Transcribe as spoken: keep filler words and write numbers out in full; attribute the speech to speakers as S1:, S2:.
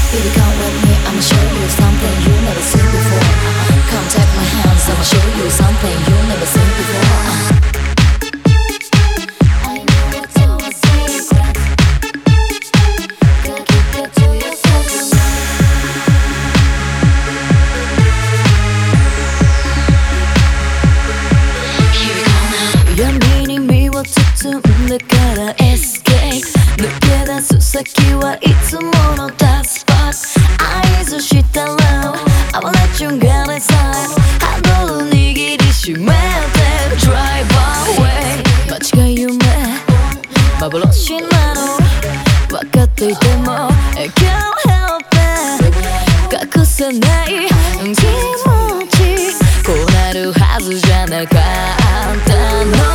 S1: Baby, come with me, I'ma show you something you never seen before. Come take my hands, I'ma show you something you never seen before. I know it's all a secret. Gotta keep it to yourself. Here we go now. 闇に身を包んでからエスケープ抜け出す先はいつものダスパス合図したら I will let you get inside ハンドル握りしめて Drive away 間違い夢幻なの分かっていても I can't help it 隠せない気持ちこうなるはずじゃなかったの